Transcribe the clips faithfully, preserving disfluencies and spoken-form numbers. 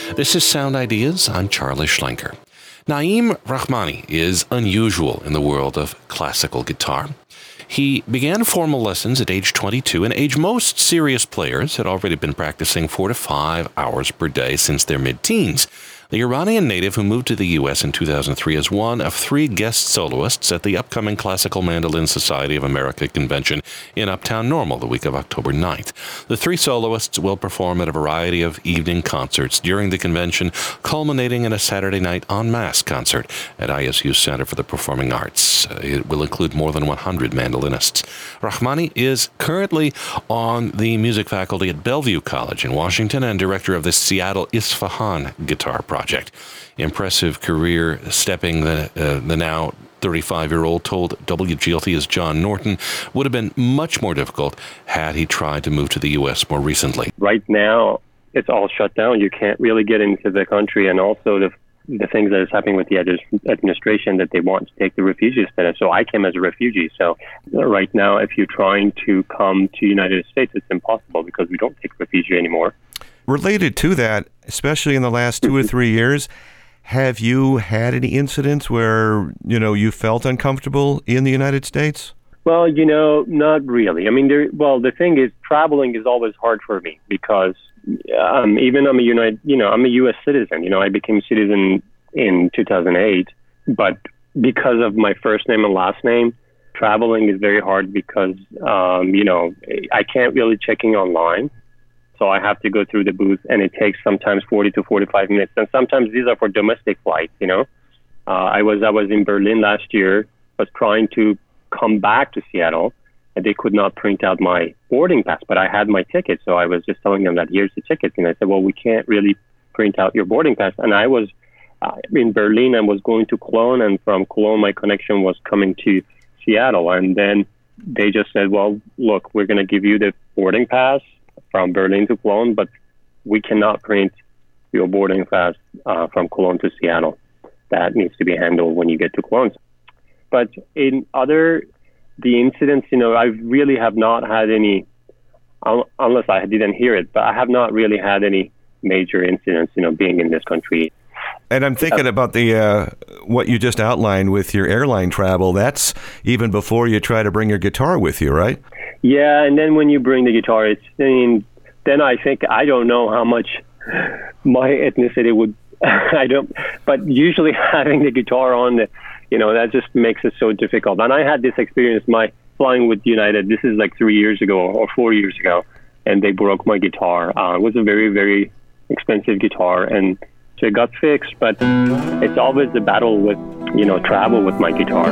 This is Sound Ideas. I'm Charlie Schlenker. Naeem Rahmani is unusual in the world of classical guitar. He began formal lessons at age twenty-two, an age most serious players had already been practicing four to five hours per day since their mid-teens. The Iranian native who moved to the U S in two thousand three is one of three guest soloists at the upcoming Classical Mandolin Society of America convention in Uptown Normal the week of October ninth. The three soloists will perform at a variety of evening concerts during the convention, culminating in a Saturday night en masse concert at I S U's Center for the Performing Arts. Uh, it will include more than one hundred mandolinists. Rahmani is currently on the music faculty at Bellevue College in Washington and director of the Seattle Isfahan Guitar Project. Project. Impressive career stepping the, uh, the now thirty-five-year-old told W G L T's John Norton would have been much more difficult had he tried to move to the U S more recently. Right now, it's all shut down. You can't really get into the country, and also the the things that is happening with the administration that they want to take the refugee status. So I came as a refugee. So right now, if you're trying to come to the United States, it's impossible because we don't take refugee anymore. Related to that, especially in the last two or three years, have you had any incidents where, you know, you felt uncomfortable in the United States? Well, you know, not really. I mean, there, well, the thing is, traveling is always hard for me because um, even I'm a United, you know, I'm a U S citizen. You know, I became a citizen in two thousand eight, but because of my first name and last name, traveling is very hard because, um, you know, I can't really check in online. So I have to go through the booth, and it takes sometimes forty to forty-five minutes. And sometimes these are for domestic flights, you know. Uh, I was I was in Berlin last year, was trying to come back to Seattle, and they could not print out my boarding pass, but I had my ticket. So I was just telling them that here's the ticket. And I said, well, we can't really print out your boarding pass. And I was uh, in Berlin and was going to Cologne, and from Cologne, my connection was coming to Seattle. And then they just said, well, look, we're going to give you the boarding pass from Berlin to Cologne, but we cannot print your boarding pass uh, from Cologne to Seattle. That needs to be handled when you get to Cologne. But in other, the incidents, you know, I really have not had any, unless I didn't hear it, but I have not really had any major incidents, you know, being in this country. And I'm thinking about the uh, what you just outlined with your airline travel. That's even before you try to bring your guitar with you, right? Yeah, and then when you bring the guitar, it's I mean, then I think I don't know how much my ethnicity would. I don't, but usually having the guitar on, the, you know, that just makes it so difficult. And I had this experience, my flying with United. This is like three years ago or four years ago, and they broke my guitar. Uh, it was a very, very expensive guitar, and so it got fixed. But it's always the battle with, you know, travel with my guitar.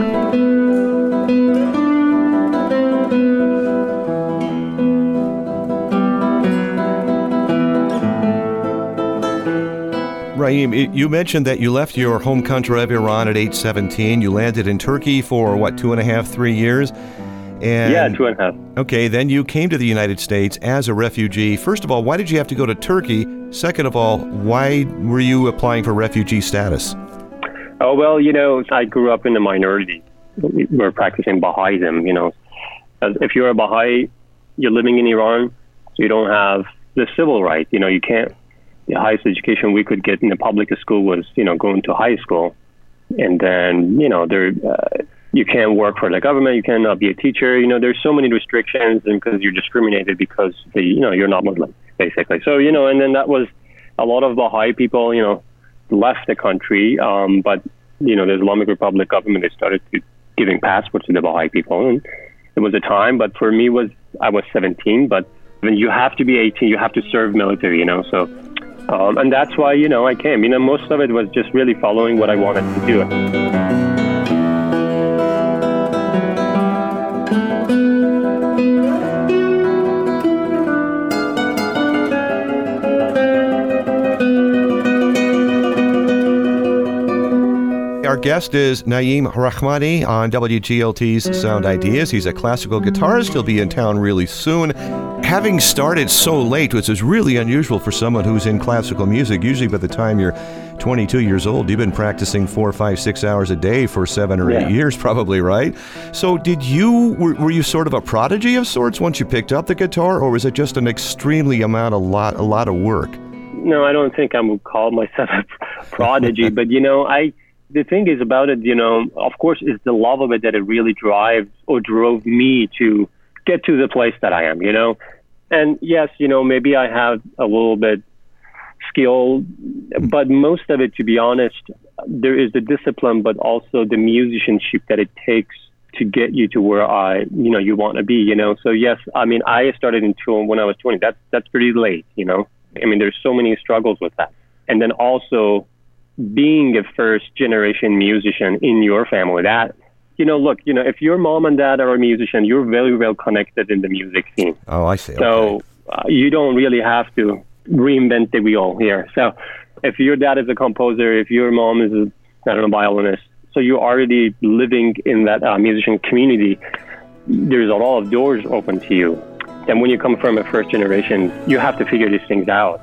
Naeem, you mentioned that you left your home country of Iran at age seventeen. You landed in Turkey for, what, two and a half, three years? And, yeah, two and a half. Okay, then you came to the United States as a refugee. First of all, why did you have to go to Turkey? Second of all, why were you applying for refugee status? Oh, well, you know, I grew up in a minority. We were practicing Baha'ism, you know. If you're a Baha'i, you're living in Iran, so you don't have the civil right. You know, you can't. The highest education we could get in the public school was, you know, going to high school. And then, you know, there, uh, you can't work for the government. You cannot be a teacher. You know, there's so many restrictions, and because you're discriminated because, the, you know, you're not Muslim, basically. So, you know, and then that was a lot of Baha'i people, you know, left the country. Um, but, you know, the Islamic Republic government, they started to giving passports to the Baha'i people. And it was a time, but for me, was I was seventeen, but when you have to be eighteen, you have to serve military, you know, so... Um, and that's why, you know, I came. You know, most of it was just really following what I wanted to do. Our guest is Naeem Rahmani on W G L T's Sound Ideas. He's a classical guitarist. He'll be in town really soon. Having started so late, which is really unusual for someone who's in classical music, usually by the time you're twenty-two years old, you've been practicing four, five, six hours a day for seven or yeah. eight years probably, right? So did you, were, were you sort of a prodigy of sorts once you picked up the guitar, or was it just an extremely amount, a lot, a lot of work? no, I don't think I would call myself a prodigy, but you know, I. The thing is about it, you know, of course, it's the love of it that it really drives or drove me to get to the place that I am, you know. And yes, you know, maybe I have a little bit skill, but most of it, to be honest, there is the discipline, but also the musicianship that it takes to get you to where I, you know, you want to be, you know. So yes, I mean, I started in tune when I was twenty. That's that's pretty late, you know. I mean, there's so many struggles with that, and then also being a first generation musician in your family, that, you know, look, you know, if your mom and dad are a musician, you're very well connected in the music scene. Oh, I see. So okay. uh, you don't really have to reinvent the wheel here. So if your dad is a composer, if your mom is a, I don't know, violinist, so you're already living in that uh, musician community, there's a lot of doors open to you. And when you come from a first generation, you have to figure these things out.